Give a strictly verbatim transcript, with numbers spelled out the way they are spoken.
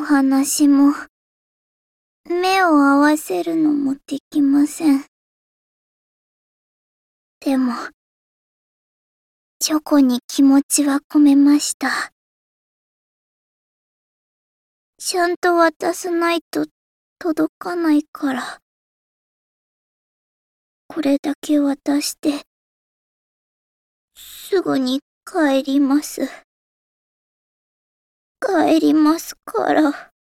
話も、目を合わせるのもできません。でも、チョコに気持ちは込めました。ちゃんと渡さないと届かないから。これだけ渡して、すぐに帰ります。帰りますから。